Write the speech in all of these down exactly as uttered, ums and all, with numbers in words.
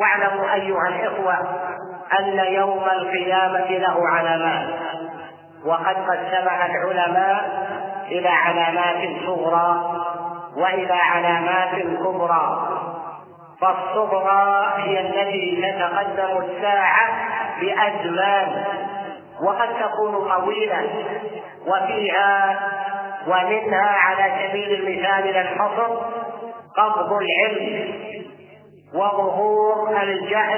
واعلموا أيها الإخوة أن يوم القيامة له علامات، وقد قسمها العلماء إلى علامات صغرى وإلى علامات كبرى. فالصغرى هي التي تتقدم الساعة بأزمان وقد تكون طويلة، وفيها ومنها على سبيل المثال للحصر قبض العلم وظهور الجهل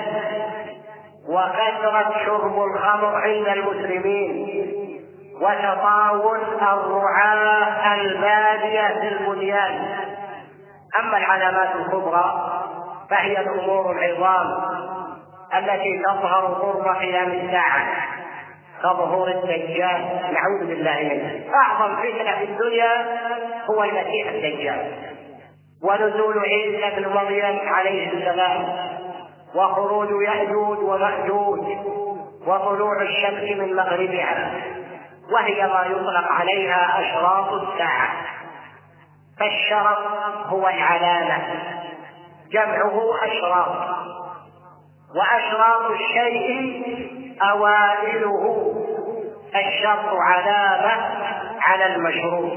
وكثرة شرب الخمر عند المسلمين وتطاول الرعاة البادية في البنيان. أما العلامات الكبرى فهي الأمور العظام التي تظهر قرب قيام الساعة كظهور الدجال، نعوذ بالله منه. أعظم فتنة في الدنيا هو المسيح الدجال، ونزول عيسى بن مريم عليه السلام، وخروج يأجوج ومأجوج، وطلوع الشمس من مغربها، وهي ما يطلق عليها أشراط الساعة. فالشرط هو العلامة، جمعه أشراط، وأشراط الشيء أوائله، الشرط علامة على المشروط.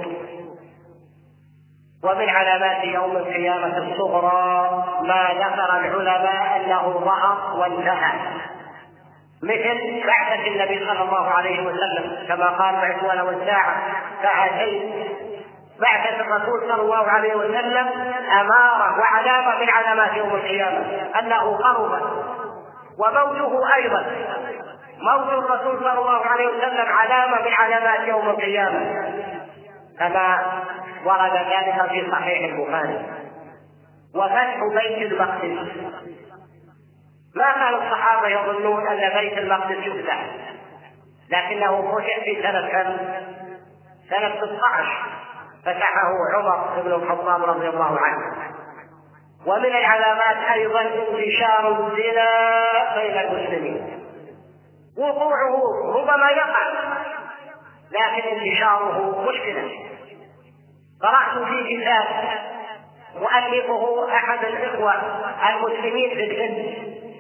ومن علامات يوم القيامة الصغرى ما ذكر العلماء أنه ظهر وانتهى، مثل بعثة النبي صلى الله عليه وسلم كما قال بعث ولو الساعة ساعتين. بعثة الرسول صلى الله عليه وسلم أمارة وعلامة من علامات يوم القيامة أنه قرب، وموته أيضا، موت الرسول صلى الله عليه وسلم علامة من علامات يوم القيامة كما ورد ذلك في صحيح البخاري. وفتح بيت المقدس، ما كان الصحابة يظنون أن بيت المقدس يفتح، لكنه فتح في سنة كم؟ سنة ستة عشر، فتحه عمر بن الخطاب رضي الله عنه. ومن العلامات أيضا انتشار الزنا بين المسلمين، وقوعه ربما يقع لكن انتشاره مشكلة. قرأت في كتاب مؤلفه أحد الإخوة المسلمين في الهند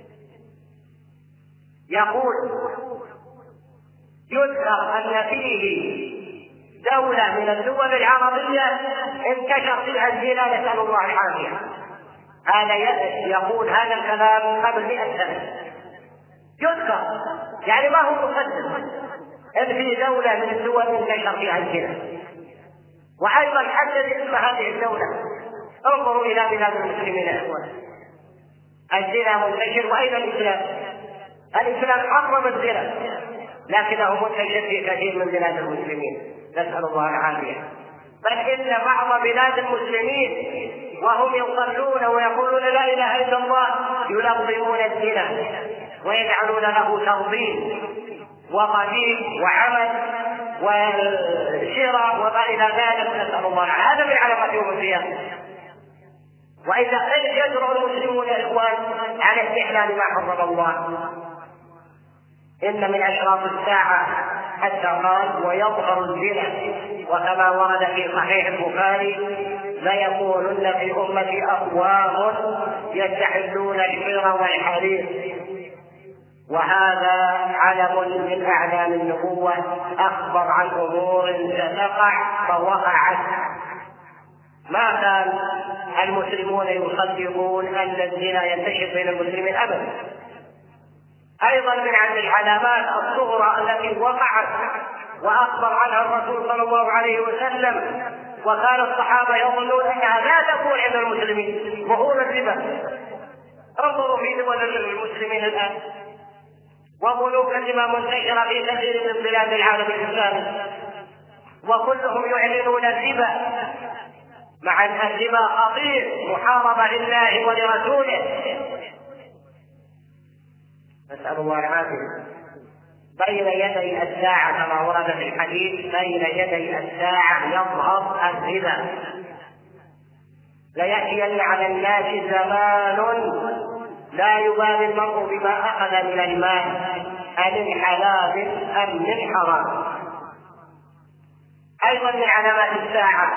يقول يذكر أن فيه دولة من الدول العربية انتشر فيها الزنا، نسأل الله العافية. هذا يقول هذا الكلام قبل مئة سنة، يذكر يعني ما هو مقدم ان في دولة من الدول انتشر فيها الزنا. وأيضا حدد اسم هذه الدولة، انظروا إلى بلاد المسلمين يا إخوان، الزنا منتشر. وأين الإسلام؟ الإسلام حرم الزنا لكنه منتشر في كثير من بلاد المسلمين، نسأل الله العافية. بل إن بعض بلاد المسلمين وهم يصلون ويقولون لا إله إلا الله يلظمون الزنا ويجعلون له تنظيم وقديم وعمل وشراء وما إلى ذلك، نسأل الله. هذا من علامات يوم القيامة. وإذا يجرؤ المسلمون يا إخوان على استحلال ما حرم الله، إن من أشراط الساعة حتى قال ويظهر الزنا، وكما ورد في صحيح البخاري ليكونن في أمتي أقوام يستحلون الحر والحرير. وهذا علم من أعلام النبوة، أخبر عن أمور ستقع فوقعت. ما كان المسلمون يصدقون أن الزنا ينتشر بين المسلمين أبدا. أيضا من عند العلامات الصغرى التي وقعت وأخبر عنها الرسول صلى الله عليه وسلم وكان الصحابة يظنون أنها لا تكون عند المسلمين، ظهور الربا. انظروا في دول المسلمين الآن، وبنوك الربا منتشرة في كثير من بلاد العالم الإسلامي، وكلهم يعلنون الربا، مع أن الربا خطير محاربة لله ولرسوله، نسأل الله العافية. بين يدي الساعة كما ورد في الحديث، بين يدي الساعة يظهر الربا. ليأتين على الناس زمان لا يبالي المرء بما أخذ من المال أمن حلال أم من حرام. أيضا من علامات الساعة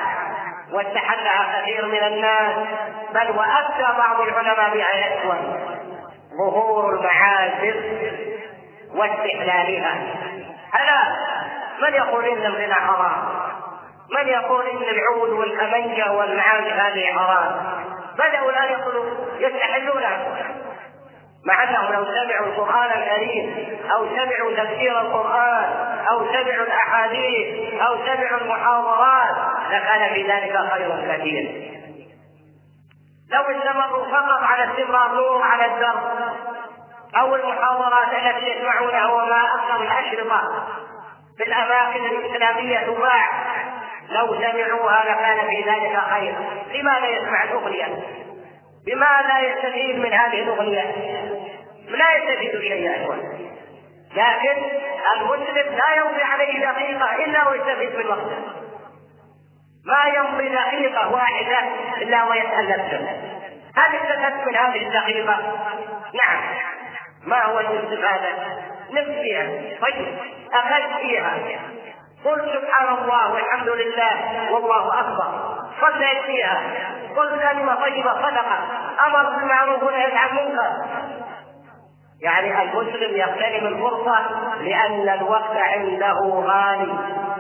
واستحلها كثير من الناس، بل وأفتى بعض العلماء بها يا إخوان، ظهور المعازف واستحلالها. هلا من يقول إن الغنى حرام؟ من يقول إن العود والكمنجة والمعازف هذه حرام؟ بدأوا الآن يقولوا يستحلونها، مع أنهم لو سمعوا القرآن الكريم أو سمعوا تفسير القرآن أو سمعوا الأحاديث أو سمعوا المحاضرات لكان في ذلك خير كثير. لو استمروا فقط على استمرار على الدرس أو المحاضرات التي يسمعونها وما أكثر الأشرطة في الأماكن الإسلامية تباع، لو سمعوها لكان في ذلك خير. لماذا يسمع الأغنية؟ بماذا يستفيد من هذه الأغنية؟ لا يستفيد شيئا. لكن المسلم لا يمضي عليه دقيقة إلا ويستفيد من وقته، ما يمضي دقيقة واحدة إلا ويسأل نفسه هل استفدت من هذه الدقيقة؟ نعم. ما هو الاستفادة؟ نفسها. طيب أخذت فيها، قل سبحان الله والحمد لله والله أكبر، صليت فيها، قل كلمة طيبة صدقة، أمر بالمعروف ونهى عن المنكر. يعني المسلم يغتنم الفرصة لأن الوقت عنده غالي.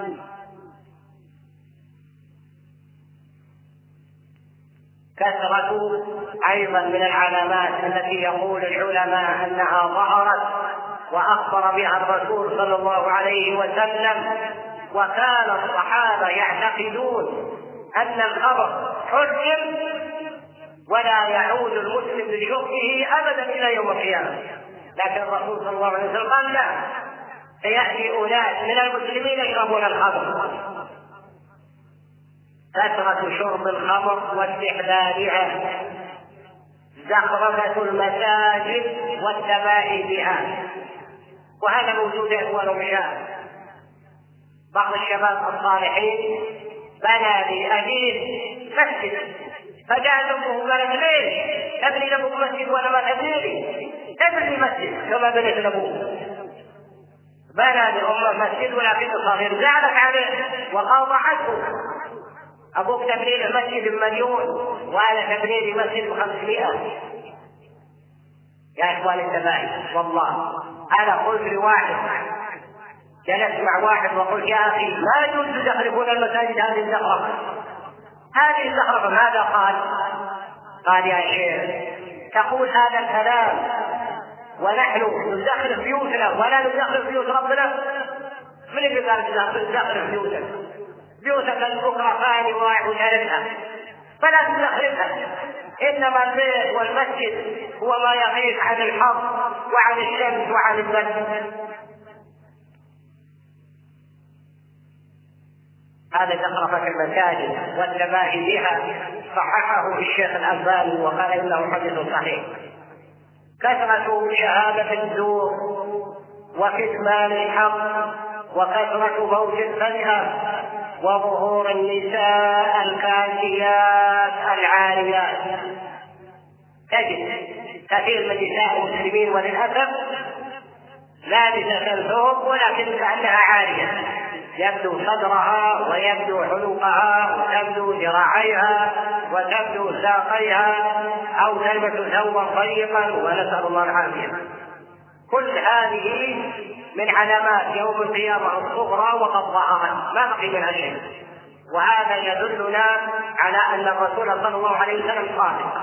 كثرة أيضا من العلامات التي يقول العلماء أنها ظهرت وأخبر بها الرسول صلى الله عليه وسلم، وكان الصحابة يعتقدون أن الخبر حجم ولا يعود المسلم لشربه أبدا إلى يوم القيامة. لكن الرسول صلى الله عليه وسلم قال لا، سيأتي أناس من المسلمين يشربون الخمر. كثرة شرب الخمر واستحلالها، زخرفة المساجد والتباهي بها، وهذا موجود يا إخوان ومشاهد. بعض الشباب الصالحين بنى لأبيه مسجد، فجاء أمه قالت ليش ابني لأبوك مسجد وأنا ما تبني لي؟ ابني مسجد كما بنيت لأبوك. بنى لأمه مسجد ولكنه صغير، زعلت عليه وقاطعته. أبوك تبني لي مسجد بمليون وأنا تبني لي مسجد بخمسمائة. يا إخوان التباهي، والله أنا قلت لواحد، جلست مع واحد وقلت يا أخي ما يجوز تزخرفون المساجد هذه الزخرفة، هذه الزخرفة. ماذا قال؟ قال يا شيخ تقول هذا الكلام ونحن نزخرف بيوتنا ولا نزخرف بيوت ربنا؟ من اللي قال تزخرف بيوتنا؟ بيوتك الأخرى فاني وعشرتها فلا تزخرفها. إنما البيت والمسجد هو ما يغيث عن الحر وعن الشمس وعن البرد. هذا زخرفة المساجد والتباهي بها صححه الشيخ الألباني وقال إنه حديث صحيح. كثرة شهادة الزور وكتمان الحق وكثرة موت الفجأة وظهور النساء الكاسيات العاريات. تجد كثير من نساء المسلمين وللأسف لابسة ثوب ولكن كأنها عارية، يبدو صدرها ويبدو عنقها وتبدو ذراعيها وتبدو ساقيها أو تلبس ثوبا ضيقا ونسأل الله العافية. كل هذه من علامات يوم القيامة الصغرى وقد ظهرت ما بقي منها شيء، وهذا يدلنا على أن الرسول صلى الله عليه وسلم صادق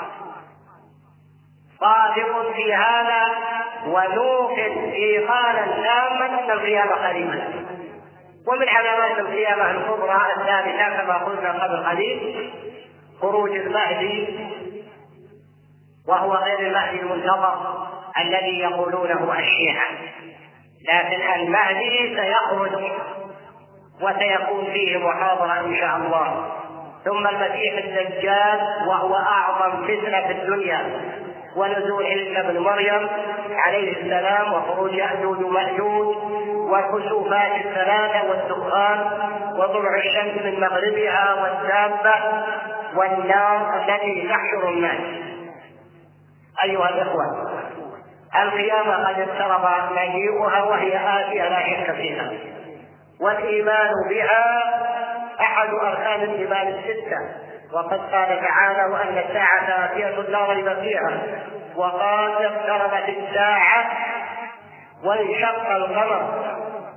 صادق في هذا ونوقن إيقانا تاما أن القيامة قريبة. ومن علامات القيامة الكبرى الثالثة كما قلنا قبل قليل خروج المهدي، وهو غير المهدي المنتظر الذي يقولونه الشيعة، لكن المهدي سيخرج وسيكون فيه محاضرة إن شاء الله. ثم المسيح الدجال وهو أعظم فتنة في الدنيا، ونزول عيسى بن مريم عليه السلام وخروج يأجوج ومأجوج والكسوفات الثلاثة والدخان وطلوع الشمس من مغربها والدابة والنار التي تحشر الناس. أيها الإخوة، القيامة قد اقترب مجيئها وهي آتية لا شك فيها، والإيمان بها أحد أركان الإيمان الستة وقد قال تعالى وأن الساعة آتية لا ريب فيها، وقال اقتربت الساعة وانشق القمر،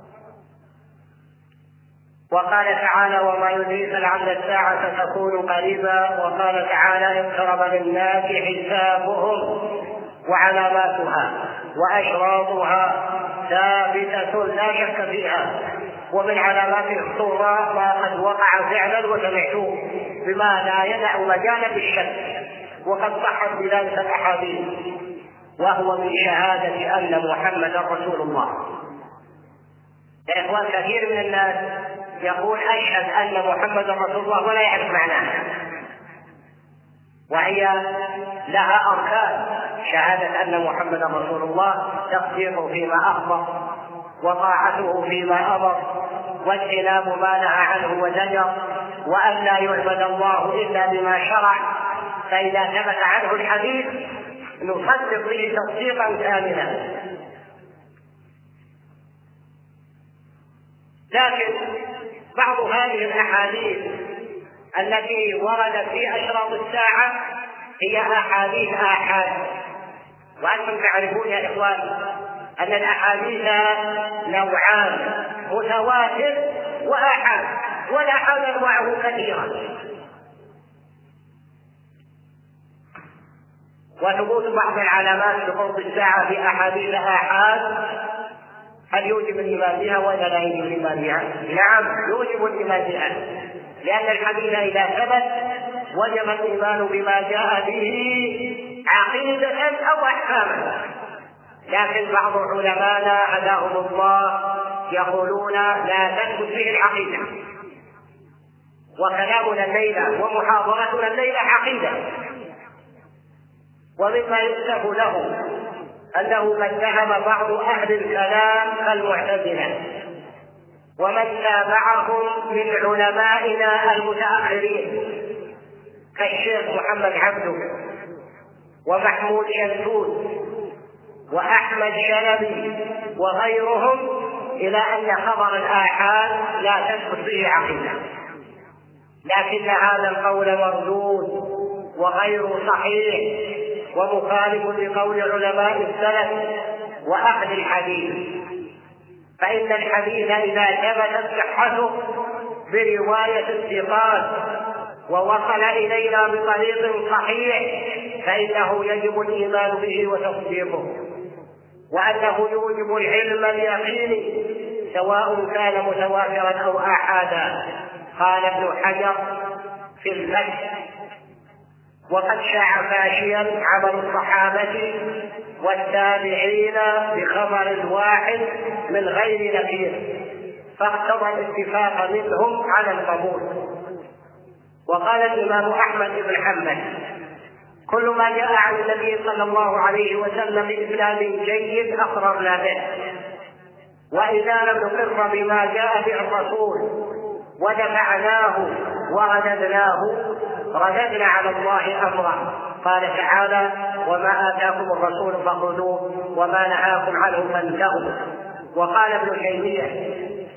وقال تعالى وما يدريك لعل الساعة تكون قريبا، وقال تعالى اقترب للناس حسابهم وعلاماتها وأشراطها ثابتة لا شك فيها، ومن علامات الصورة ما قد وقع فعلا وسمعتوه بما لا يدع مجالا بالشك، وقد صحت بذلك الأحاديث، وهو من شهادة أن محمدا رسول الله. يا إخوان كثير من الناس يقول أشهد أن محمدا رسول الله ولا يعرف معناها، وهي لها أركان: شهادة أن محمدا رسول الله، تصديقه فيما أخبر، وطاعته فيما أمر، واجتناب ما نهى عنه وزجر، وأن لا يعبد الله إلا بما شرع. فإذا ثبت عنه الحديث نصدق به تصديقا كاملا. لكن بعض هذه الأحاديث التي وردت في أشراط الساعة هي أحاديث آحاد، وأنتم تعرفون يا إخوان أن الأحاديث نوعان: متواتر وآحاد، والآحاد أنواعه كثيرة. وثبوت بعض العلامات لقرب الساعة في أحاديث آحاد هل يوجب الإيمان بها ولا لا يوجب الإيمان بها؟ نعم يوجب الإيمان بها، لأن الحديث إذا ثبت وجب الإيمان بما جاء به عقيدة أو أحكاما. لكن بعض علماءنا هداهم الله يقولون لا تثبت به العقيدة، وكلامنا الليلة ومحاضرتنا الليلة عقيدة. ومما يؤسف له أنه من ذهب بعض أهل الكلام كالمعتزلة ومن تابعهم من علمائنا المتأخرين كالشيخ محمد عبده ومحمود شلتوت وأحمد شلبي وغيرهم إلى أن خبر الآحاد لا تثبت به عقيدة، لكن هذا القول مردود وغير صحيح ومخالف لقول علماء السلف وأهل الحديث. فإن الحديث إذا ثبتت صحته برواية الثقات ووصل إلينا بطريق صحيح فإنه يجب الإيمان به وتصديقه، وأنه يوجب العلم اليقيني سواء كان متواترا أو آحادا. قال ابن حجر في الفتح: وقد شاع فاشيا عمل الصحابة والتابعين بخبر الواحد من غير نكير، فاقتضى الاتفاق منهم على القبول. وقال الإمام أحمد بن حنبل: كل ما جاء عن النبي صلى الله عليه وسلم بإسلام جيد أقررنا به، وإذا لم نقر بما جاء به الرسول ودفعناه ورددناه رددنا على الله أمره. قال تعالى: وما آتاكم الرسول فخذوه وما نهاكم عنه فانتهوا. وقال ابن تيمية: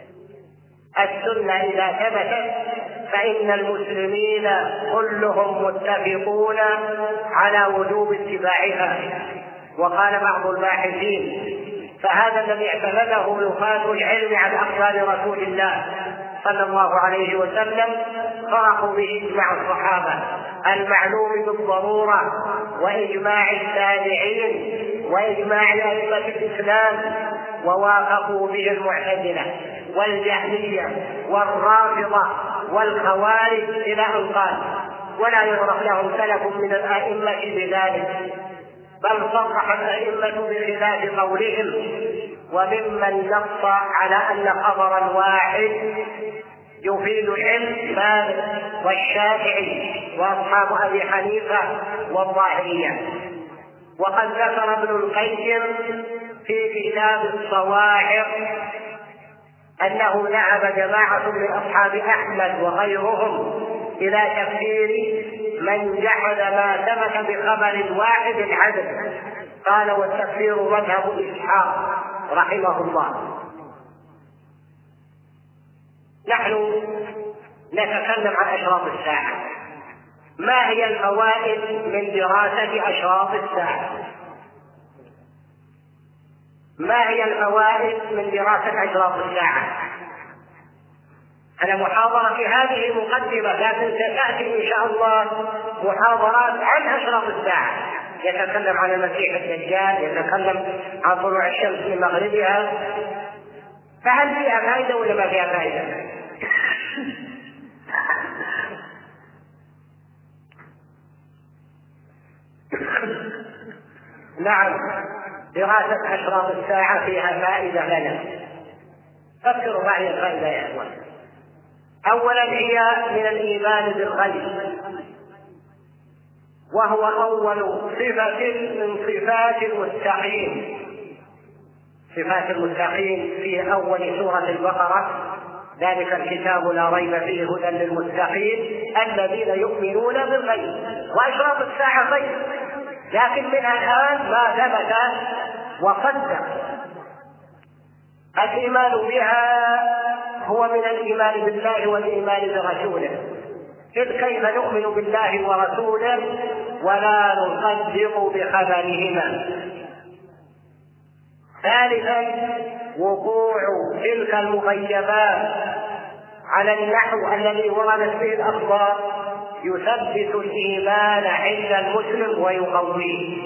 السنة إذا ثبتت فإن المسلمين كلهم متفقون على وجوب اتباعها. وقال بعض الباحثين: فهذا الذي اعتمده نفاة العلم عن أقوال رسول الله صلى الله عليه وسلم فرقوا به إجماع الصحابة المعلوم بالضرورة وإجماع التابعين وإجماع أئمة الإسلام، ووافقوا به المعتزلة والجهمية والرافضة والخوارج إلى أن قال: ولا يعرف لهم سلف من الأئمة بذلك، بل صرح الأئمة بخلاف قولهم. وممن نص على أن خبر الواحد يفيد العلم مالك والشافعي وأصحاب أبي حنيفة والظاهرية. وقد ذكر ابن القيم في كتاب الصواعق أنه ذهب جماعة من أصحاب أحمد وغيرهم إلى تفسير من جحد ما ثبت بخبر واحد العدل. قال: والتفسير مذهب إسحاق رحمه الله. نحن نتكلم عن أشراط الساعة، ما هي الفوائد من دراسة أشراط الساعة؟ ما هي الفوائد من دراسة أشراط الساعة؟ أنا محاضرة في هذه المقدمة، لكن ستأتي إن شاء الله محاضرات عن أشراط الساعة، يتكلم عن المسيح الدجال، يتكلم عن طلوع الشمس من مغربها. فهل فيها فائدة ولا ما فيها فائدة؟ نعم، دراسة أشراط الساعة فيها فائدة لنا. فكروا معي الفائدة يا أخوان. أولا هي من الإيمان بالغيب، وهو أول صفة من صفات المتقين. صفات المتقين في أول سورة البقرة: ذلك الكتاب لا ريب فيه هدى للمتقين الذين يؤمنون بالغيب. وأشراط الساعة غيب، لكن منها الآن ما ثبت وصدق. الإيمان بها هو من الإيمان بالله والإيمان برسوله، إذ كيف نؤمن بالله ورسوله ولا نصدق بخبرهما. ثالثا وقوع تلك المغيبات على النحو الذي وردت به الأخبار يثبت الإيمان عند المسلم ويقويه.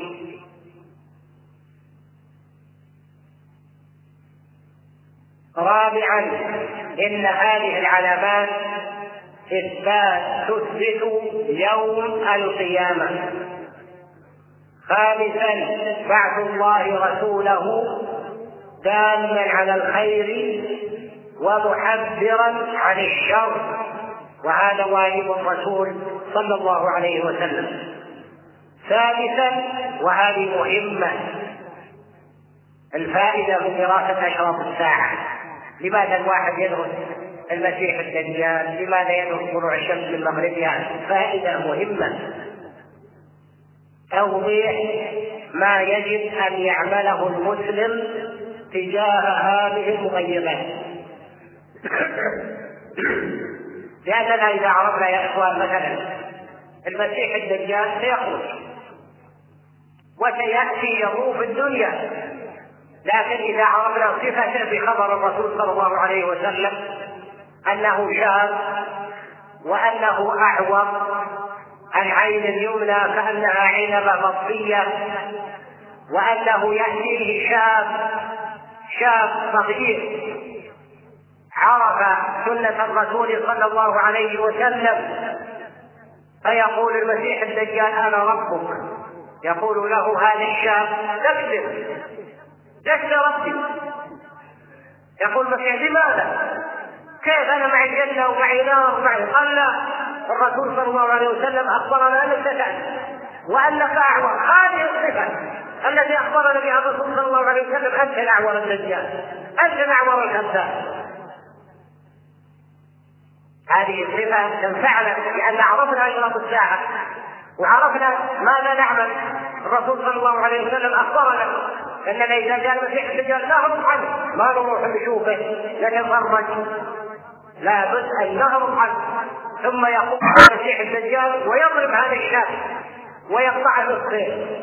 رابعا إن هذه العلامات إثبات تثبت يوم القيامة. خامسا بعث الله رسوله دالا على الخير ومحذرا عن الشر، وهذا واجب الرسول صلى الله عليه وسلم. سادسا وهذه مهمة، الفائدة من دراسة أشراط الساعة. لماذا الواحد يدرس المسيح الدجال؟ لماذا يدرس طلوع الشمس من مغربها؟ فائدة مهمة، توضيح ما يجب أن يعمله المسلم تجاه هذه المغيبات. لأننا إذا عرفنا يا إخوان مثلا المسيح الدجال سيخرج وسيأتي يطوف الدنيا، لكن إذا عرفنا صفته بخبر الرسول صلى الله عليه وسلم أنه شاب، وأنه أعور، العين اليمنى كأنها عنبة مطفية، وأنه يأتيه شاب شاب صغير عرف سنة الرسول صلى الله عليه وسلم، فيقول المسيح الدجال أنا ربك. يقول له هذا الشاب تكذب، لست ربي. يقول المسيح لماذا؟ كيف أنا معي جنة ومعي نار ومعي؟ قال لا، الرسول صلى الله عليه وسلم أخبرنا أنك تأتي وأنك أعور. هذه الصفة التي أخبرنا بها الرسول صلى الله عليه وسلم، أنت الأعور الدجال، أنت الأعور الكذاب. هذه الصفة تنفعنا لأن عرفنا أشراط الساعة وعرفنا ماذا نعمل. الرسول صلى الله عليه وسلم أخبرنا أننا إذا جاء المسيح الدجال نهرب عنه، ما نروح نشوفه نتفرج، لا بد أن نهرب عنه. ثم يقوم المسيح الدجال ويضرب هذا الشاب ويقطع نصفين،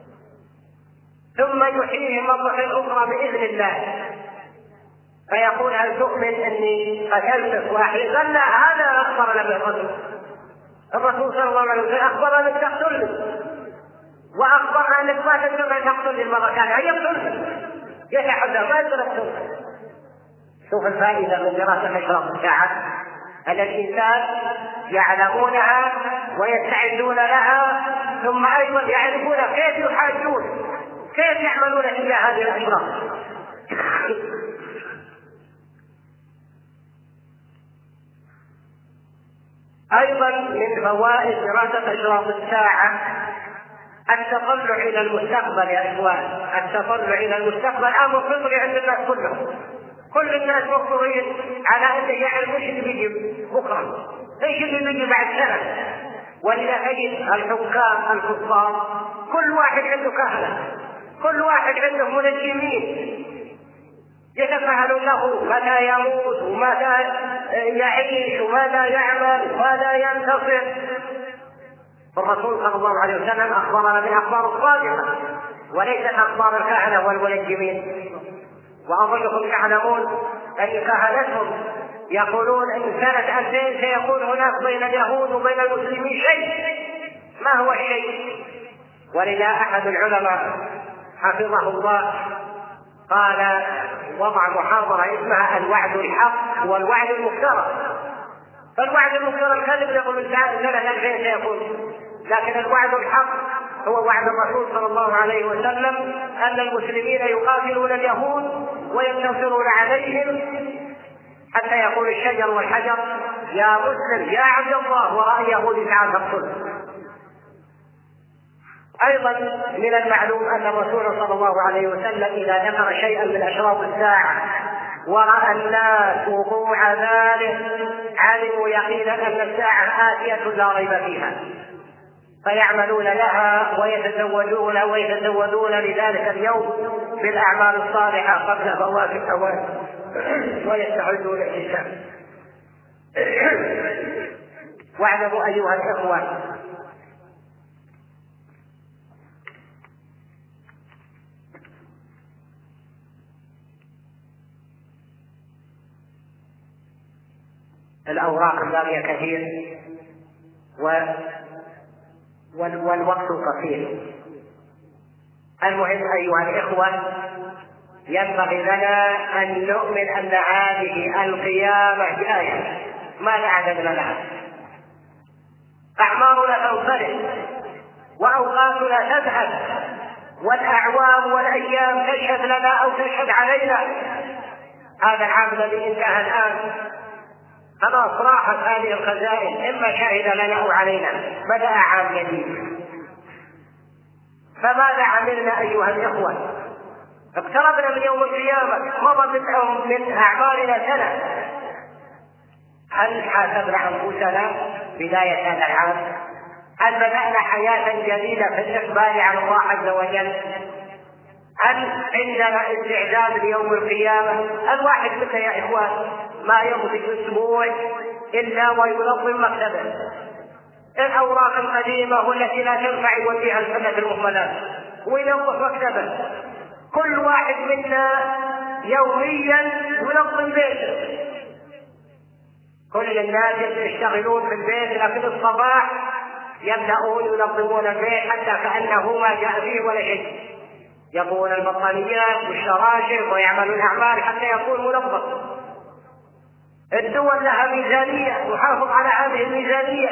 ثم يحييه مرة أخرى بإذن الله، فيقول هل تؤمن أني قتلتك وأحييت؟ قال لا، هذا أخبرنا به الرسول. الرسول صلى الله عليه وسلم أخبرنا أنك تقتلني، وأخبرنا أنك ما تقدر تقتلني المرة الثانية، يقتلني يتحدى ما يقدر يقتلني. شوف الفائدة من دراسة أشراط الساعة، أن الإنسان يعلمونها ويستعدون لها، ثم أيضا يعرفون كيف يحاجون، كيف يعملون تجاه هذه الأشراط. أيضا من فوائد دراسة أشراط الساعة التطلع إلى المستقبل. يا إخوان، التطلع إلى المستقبل أمر فطري عند الناس كلهم. كل الناس مفطورين على أن يعرفوا ايش اللي بيجي بكرة، ايش اللي بيجي بعد سنة. ولذا تجد الحكام الكفار كل واحد عنده كهنة، كل واحد عنده منجمين يتفهمون له متى يموت ومتى يعيش وماذا يعمل وماذا ينتصر. الرسول صلى الله عليه وسلم أخبرنا بالأخبار الصادقة وليست أخبار الكهنة والمنجمين. وأظنكم تعلمون أن كهنتهم يقولون أن سنة ألفين سيكون هناك بين اليهود وبين المسلمين شيء. ما هو الشيء؟ ولذا أحد العلماء حفظه الله قال وضع محاضرة اسمها الوعد الحق والوعد المفترى. فالوعد المفترى الكذب يقول سنة ألفين سيكون، لكن الوعد الحق هو وعد الرسول صلى الله عليه وسلم أن المسلمين يقاتلون اليهود وينتصرون عليهم حتى يقول الشجر والحجر يا مسلم يا عبد الله وراء يهودي تعال فاقتله. أيضا من المعلوم أن الرسول صلى الله عليه وسلم إذا ذكر شيئا من أشراط الساعة ورأى الناس وقوع ذلك علموا يقينا أن الساعة آتية لا ريب فيها، فيعملون لها ويتزودون ويتزودون لذلك اليوم بالأعمال الصالحة قبل فوات الأوان ويستعدون للحساب. واعلموا أيها الإخوة الأوراق الباقية كثير و... والوقت قصير. المهم أيها الإخوة ينبغي لنا أن نؤمن أن هذه القيامة جاية ما أعددنا لها. أعمارنا تنصرف وأوقاتنا تذهب والأعوام والأيام تشهد لنا أو تشهد علينا. هذا العام الذي انتهى الآن خلاص راحت هذه الخزائن، إما شهد لنا أو علينا، بدأ عام جديد. فماذا عملنا أيها الإخوة؟ اقتربنا من يوم القيامة، مضى من أعمارنا سنة. هل حاسبنا أنفسنا بداية هذا العام؟ هل بدأنا حياة جديدة في الإقبال على الله عز وجل؟ هل عندنا استعداد ليوم القيامة؟ الواحد منا يا إخوان ما يمضي أسبوع إلا وينظم مكتبه. الأوراق القديمة والتي لا تنفع يوديها السنة المهملات وينظف مكتبه. كل واحد منا يوميا ينظم بيته. كل الناس يشتغلون في البيت، لكن الصباح يبدأون ينظمون البيت حتى كأنه ما جاء فيه ولا شيء. يبون البطانيات والشراشف ويعملون أعمال حتى يكون منظم. الدول لها ميزانية يحافظ على هذه الميزانية.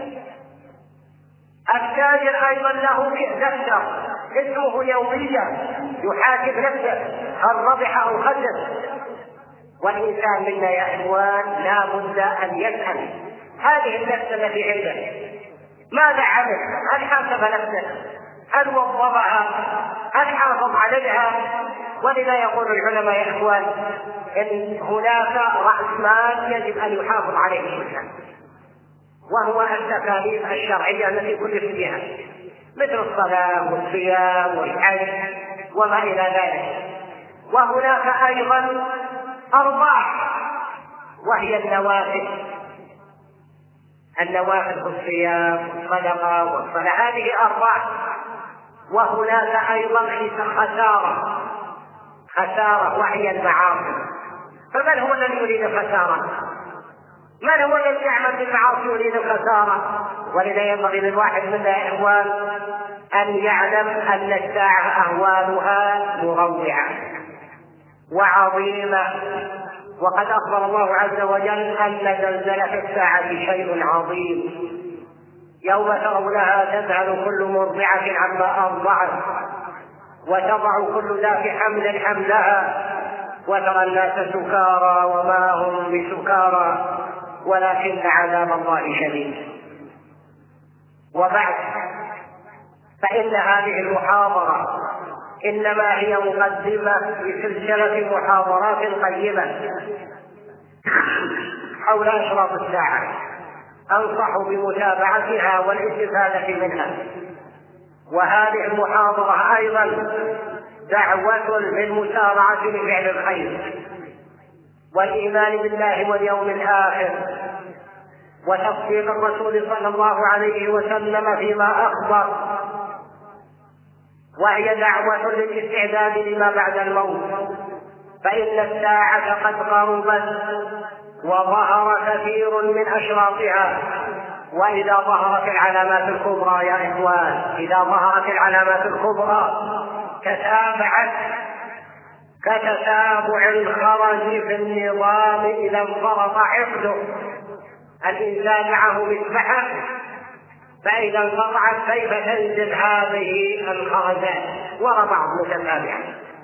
التاجر أيضا له دفتر اسمه يوميا يحاسب نفسه هل ربح أو خسر. والإنسان منا يا إخوان لا بد أن يسأل هذه النفس التي عنده ماذا عمل؟ هل حاسب نفسه؟ هل وظفها؟ هل حافظ عليها؟ ولذا يقول العلماء يا إخوان إن هناك رأس مال يجب أن يحافظ عليه الإنسان، وهو التكاليف الشرعية التي كلف بها مثل الصلاة والصيام والحج وما إلى ذلك. وهناك أيضا أرباح وهي النوافل، النوافل في الصيام والصدقة والصلاة هذه أرباح. وهناك أيضا خسارة خسارة وهي المعاصي. فمن هو الذي يريد الخسارة؟ من هو الذي يعمل بالمعاصي يريد الخسارة؟ ولذا ينبغي للواحد منا يا إخوان أن يعلم أن الساعة أهوالها مروعة وعظيمة. وقد أخبر الله عز وجل أن زلزلة الساعة شيء عظيم. يوم ترونها تذهل كل مرضعة عما أرضعت وتضع كل ذات حمل حملها وترى الناس سكارى وما هم بسكارى ولكن عذاب الله شديد. وبعد فإن هذه المحاضرة إنما هي مقدمة لسلسلة محاضرات قيمة حول أشراط الساعة. أنصح بمتابعتها والاستفادة منها. وهذه المحاضرة أيضا دعوة للمسارعة لفعل الخير والإيمان بالله واليوم الآخر وتصديق الرسول صلى الله عليه وسلم فيما أخبر، وهي دعوة للاستعداد لما بعد الموت، فإن الساعة قد قربت وظهر كثير من أشراطها. وإذا ظهرت العلامات الكبرى يا إخوان، إذا ظهرت العلامات الكبرى تتابعت كتتابع الخرج في النظام إذا انفرط عقده. الإنسان معه مصباح، فإذا انقطعت كيف تنزل هذه الخرجات ورا بعض متتابعة.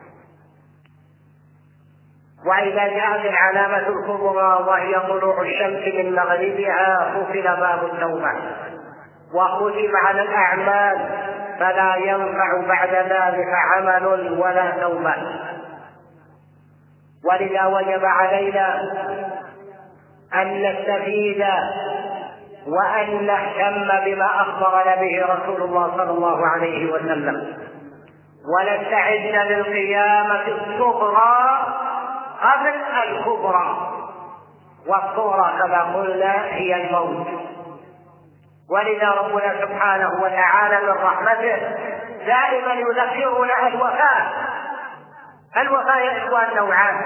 وإذا جاءت العلامة الكبرى وهي طلوع الشمس من مغربها قفل باب التوبة وختم على الأعمال، فلا ينفع بعد ذلك عمل ولا توبة. ولذا وجب علينا أن نستفيد وأن نهتم بما أخبرنا به رسول الله صلى الله عليه وسلم، ونستعد للقيامة الصغرى قبل الكبرى، والصغرى كما قلنا هي الموت. ولذا ربنا سبحانه وتعالى من رحمته دائما يذكرنا الوفاة. الوفاة يا إخوان نوعان: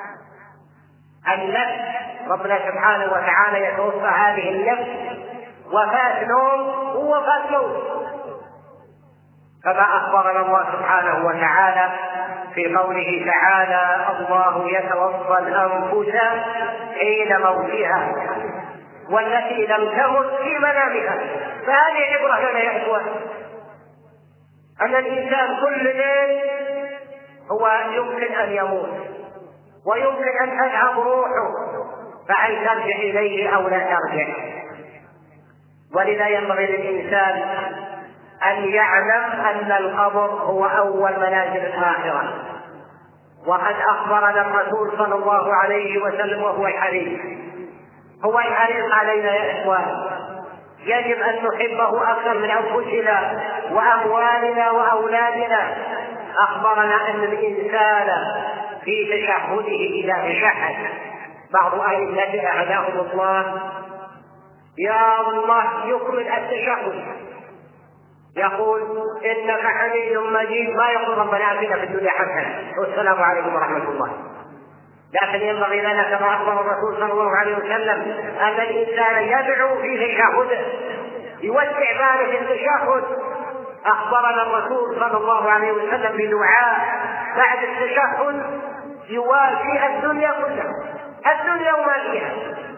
النفس، ربنا سبحانه وتعالى يتوفى هذه النفس وفاة نوم ووفاة موت، كما أخبرنا الله سبحانه وتعالى في قوله تعالى: الله يتوفى الأنفس حين موتها والتي لم تمت في منامها. فهذه عبرة لنا يا إخوان، أن الإنسان كل ليل هو يمكن أن يموت، ويمكن أن تذهب روحه، فهل ترجع إليه أو لا ترجع. ولذا ينبغي للإنسان أن يعلم أن القبر هو أول منازل الآخرة. وقد أخبرنا الرسول صلى الله عليه وسلم وهو الحريص هو الحريص علينا يا إخوان. يجب أن نحبه أكثر من أنفسنا وأموالنا وأولادنا. أخبرنا أن الإنسان في تشهده إذا تشهد، بعض أهل النبي أعداهم الله يا الله يكمل التشهد، يقول إنك حميد مجيد، ما يقول ربنا آتنا في الدنيا حسنة والسلام عليكم ورحمة الله. لكن ينبغي لنا كما أخبر الرسول صلى الله عليه وسلم أن الإنسان يدعو في تشهده، يوسع باله في التشهد. أخبرنا الرسول صلى الله عليه وسلم بدعاء بعد التشهد يوافي الدنيا كلها، الدنيا وما فيها.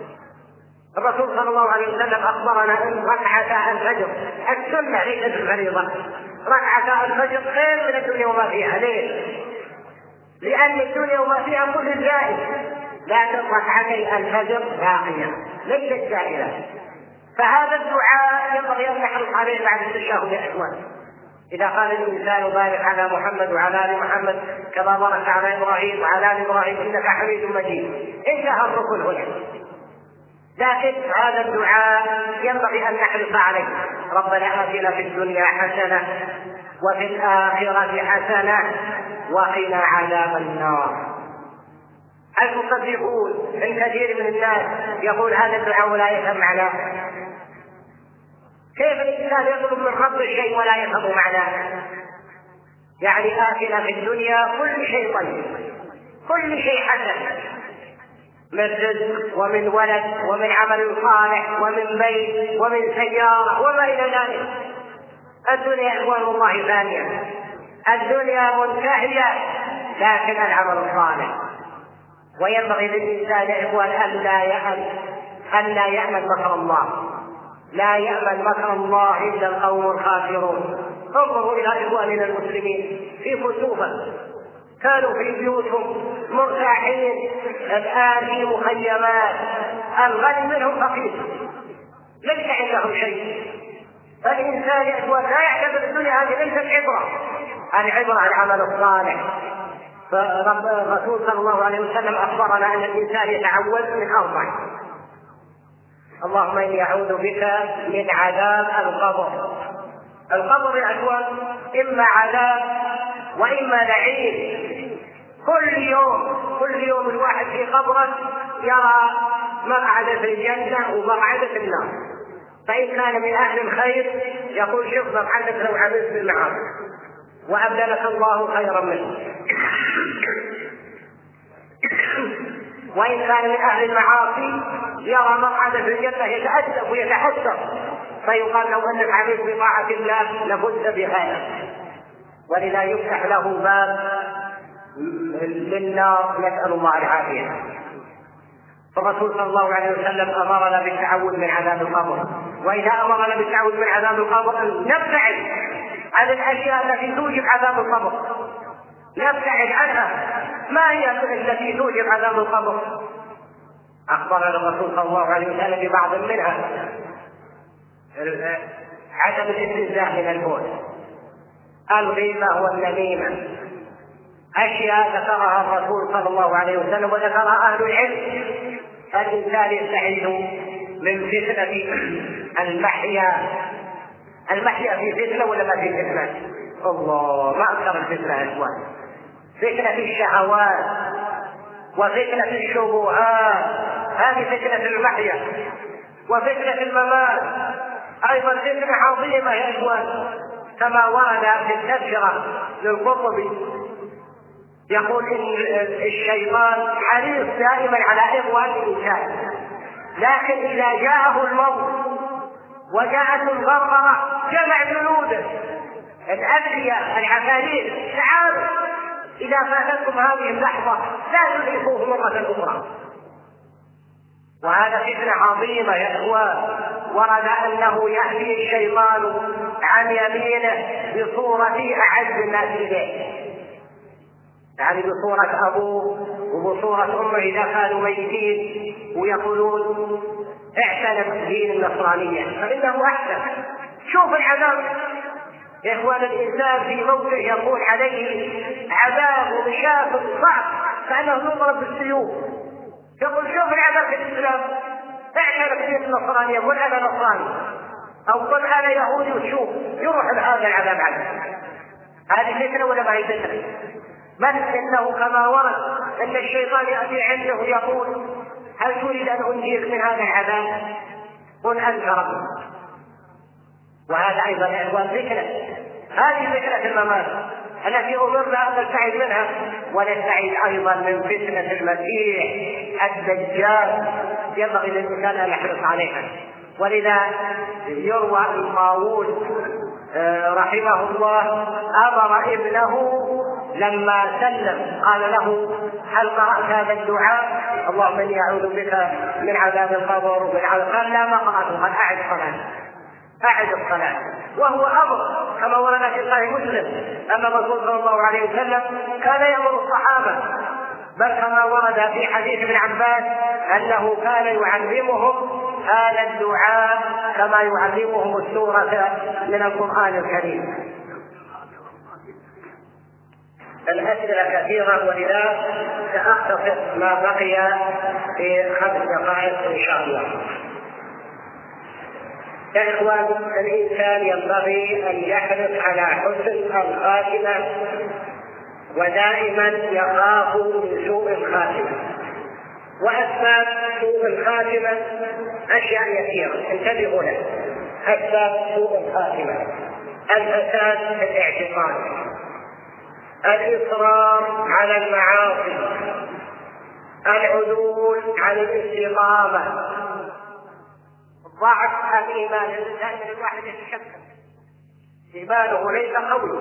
الرسول صلى الله عليه وسلم أخبرنا أن ركعتا الفجر السنة ليست الفريضة، ركعتا الفجر خير من الدنيا وما فيها. ليه؟ لأن الدنيا وما فيها كل زائد، لكن ركعتي الفجر باقية ليست زائدة. فهذا الدعاء ينبغي أن نحرص عليه بعد التشهد يا إخوان. إذا قال الإنسان بارك على محمد وعلى آل محمد كما باركت على إبراهيم وعلى آل إبراهيم إنك حميد مجيد، انتهى الركن هنا. لكن هذا الدعاء ينبغي أن نحرص عليه: ربنا آتنا في الدنيا حسنة وفي الآخرة حسنة وقنا عذاب النار. المصدقون الكثير من الناس يقول هذا الدعاء ولا يفهم معناه. كيف الإنسان يطلب من رب الشيء ولا يفهم معناه؟ يعني آتنا في الدنيا كل شيء طيب، كل شيء حسن، من رزق ومن ولد ومن عمل صالح ومن بيت ومن سيارة وما إلى ذلك. الدنيا إخوان الله ثانية، الدنيا منتهية، لكن العمل الصالح. وينبغي للإنسان إخوان أن لا يأمن أن لا يأمن مكر الله، لا يأمن مكر الله إلا القوم الخاسرون. انظروا إلى إخواننا المسلمين في كسوفة، كانوا في بيوتهم مرتاحين، الآن في مخيمات، الغني منهم فقير ليس عندهم شيء. فالإنسان يا إخوان لا يعتبر الدنيا هذه ليست عبرة، العبرة العمل الصالح. فالرسول صلى الله عليه وسلم أخبرنا أن الإنسان يتعوذ من أربع: اللهم إني أعوذ بك من عذاب القبر. القبر يا إخوان إما عذاب وإما نعيم. كل يوم كل يوم الواحد في قبره يرى مقعد في الجنة ومقعد في النار. فإن كان من أهل الخير يقول شوف مقعدك لو عملت بالمعاصي وأبدلك الله خيرا منه. وإن كان من أهل المعاصي يرى مقعد في الجنة يتأدب ويتحسر، فيقال لو أنك عملت بطاعة الله لفزت بهذا. ولذا يفتح له باب للنار، نسأل الله العافية. فالرسول صلى الله عليه وسلم أمرنا بالتعوذ من عذاب القبر، وإذا أمرنا بالتعوذ من عذاب القبر نبتعد عن الأشياء التي توجب عذاب القبر، نبتعد عنها. ما هي التي توجب عذاب القبر؟ أخبرنا الرسول صلى الله عليه وسلم ببعض منها: عدم الاستنزاف من البول، الغيبة والنميمة، أشياء ذكرها الرسول صلى الله عليه وسلم وذكرها أهل العلم. الإنسان يستعيذ من فتنة المحيا. المحيا في فتنة ولا ما في فتنة؟ الله، ما أكثر الفتنة يا إخوان. فتنة الشهوات وفتنة الشبهات، هذه فتنة المحيا. وفتنة الممات أيضا فتنة عظيمة يا إخوان، كما ورد في التذكرة للقرطبي يقول إن الشيطان حريص دائما على إغواء الإنسان، لكن إذا جاءه الموت وجاءت الغرغرة جمع جنوده الأذكياء العفاريت: تعالوا إذا فاتتكم هذه اللحظة لا تدركوه مرة أخرى. وهذا فتنة عظيمة يا إخوان. ورد أنه يأتي الشيطان عن يمينه بصورة أعز الناس إليه، يعني بصورة أبوه وبصورة أمه إذا كانوا ميتين، ويقولون اعتنق دين النصرانية فإنه أحسن. شوف العذاب يا إخوان، الإنسان في موته يكون عليه عذاب ومشاكل صعب كأنه يضرب بالسيوف. يقول شوف العذاب في الإسلام، اعتنق دين النصرانية، قل أنا نصراني أو قل أنا يهودي، وتشوف يروح هذا العذاب عنه. هذه فتنة ولا ما هي فتنة؟ بل إنه كما ورد أن الشيطان يأتي عنده ويقول: هل تريد أن أنجيك من هذا العذاب؟ قل أنت ربي. وهذا أيضا يا إخوان فتنة. هذه فتنة الممات التي أمرنا أن نبتعد منها، ونبتعد أيضا من فتنة المسيح الدجال، ينبغي للإنسان أن يحرص عليها. ولذا يروى عن طاووس رحمه الله أمر ابنه لما سلم قال له: هل قرأت هذا الدعاء؟ اللهم إني أعوذ بك من عذاب القبر ومن عذاب. قال: لا، ما قرأته. قال: أعد الصلاة، أعد الصلاة. وهو أمر كما ورد في صحيح مسلم أن الرسول صلى الله عليه وسلم كان يأمر الصحابة، بل كما ورد في حديث ابن عباس أنه كان يعلمهم هذا الدعاء كما يعلمهم السورة من القرآن الكريم. الأسئلة كثيرة، ولذا سأختصر ما بقي في خمس دقائق إن شاء الله. يا إخوان، الإنسان ينبغي أن يحرص على حسن الخاتمة، ودائما يخاف من سوء الخاتمة. وأسباب سوء الخاتمة أشياء يسيرة انتبهوا لها. أسباب سوء الخاتمة: الفساد في الاعتقاد، الإصرار على المعاصي، العدول عن الاستقامة، ضعف الإيمان. دائما الواحد يتشكك، إيمانه ليس قوي.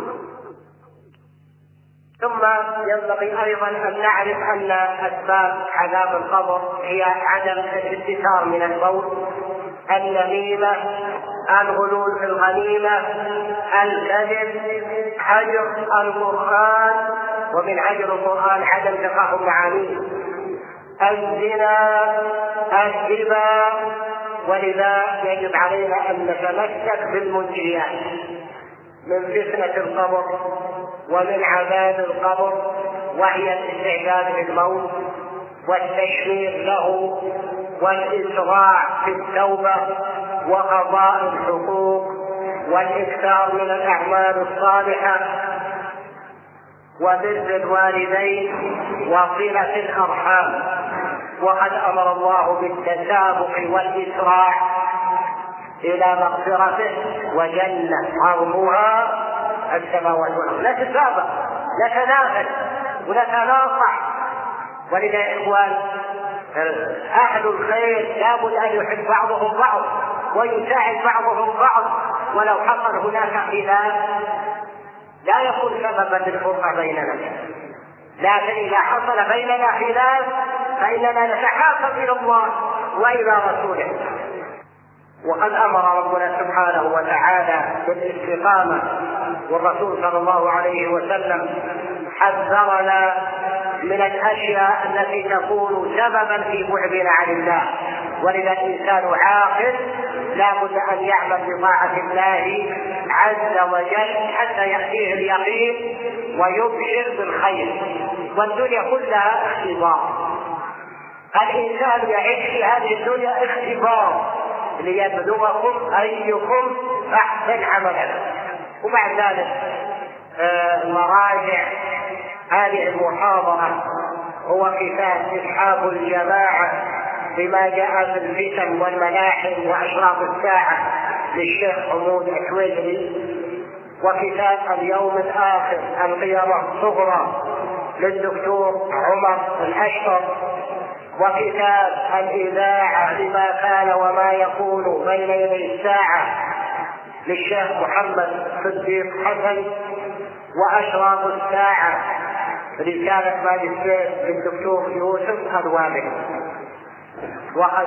ثم ينبغي أيضا أن نعرف أن أسباب عذاب القبر هي عدم الاستتار من البول، النميمة، الغلول في الغنيمة، الكذب، هجر القرآن، ومن هجر القرآن عدم تفهم معانيه، الزنا، الربا. ولذا يجب علينا أن نتمسك بالمنجيات من فتنة القبر ومن عذاب القبر، وهي الاستعداد للموت والتشمير له والإسراع في التوبة وقضاء الحقوق والإكثار من الأعمال الصالحة وبر الوالدين وصلة الأرحام. وقد أمر الله بالتسابق والإسراع إلى مغفرته وجنة عرضها السماوات والأرض. نتسابق، نتنافس ونتناصح. ولذا يا إخوان أهل الخير لابد أن يحب بعضهم بعض ويساعد بعضهم بعض، ولو حصل هناك خلاف لا يكون سببا للفرقة بيننا، لكن إذا حصل بيننا خلاف فإننا نتحاكم إلى الله وإلى رسوله. وقد أمر ربنا سبحانه وتعالى بالاستقامة، والرسول صلى الله عليه وسلم حذرنا من الأشياء التي تكون سببا في بعدنا عن الله. ولذا الإنسان عاقل لا بد أن يعمل بطاعة الله عز وجل حتى يأتيه اليقين ويبشر بالخير. والدنيا كلها اختبار، الإنسان يعيش في هذه الدنيا اختبار ليبلوكم أيكم أحسن عملا. وبعد ذلك آه مراجع هذه المحاضرة هو كتاب إصحاب الجماعة بما جاء في الفتن والملاحم وأشراط الساعة للشيخ حمود التويجري، وكتاب اليوم الآخر القيامة الصغرى للدكتور عمر الأشقر، وكتاب الإذاعة لما كان وما يكون بين يدي الساعة للشيخ محمد صديق حسن، وأشراط الساعة رسالة ماجستير للدكتور يوسف الوالد. وقد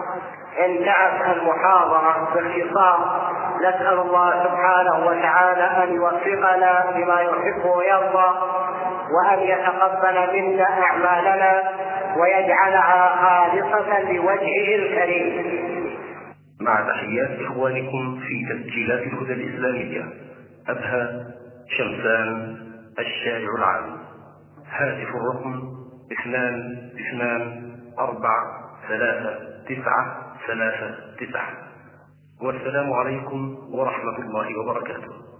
انتهت المحاضرة باختصار. نسأل الله سبحانه وتعالى أن يوفقنا بما يحب ويرضى، وأن يتقبل منا أعمالنا ويجعلها خالصة لوجهه الكريم. مع تحيات إخوانكم في تسجيلات الهدى الإسلامية، أبها شمسان الشارع العام. هاتف الرقم اثنان اثنان أربعة ثلاثة تسعة ثلاثة تسعة. والسلام عليكم ورحمة الله وبركاته.